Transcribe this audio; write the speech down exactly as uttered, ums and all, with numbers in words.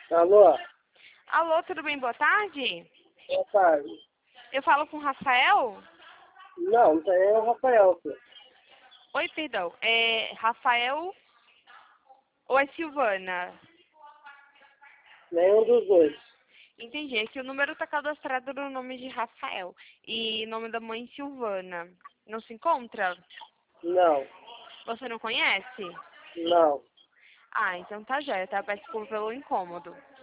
Alô? Alô, tudo bem? Boa tarde. Boa tarde. Eu falo com o Rafael? Não, não tem é o Rafael, filho. Oi, perdão. É Rafael ou é Silvana? Nenhum dos dois. Entendi. É que o número está cadastrado no nome de Rafael e nome da mãe Silvana. Não se encontra? Não, Você não conhece? não. Ah, então tá jóia, tá? Peço desculpa pelo incômodo.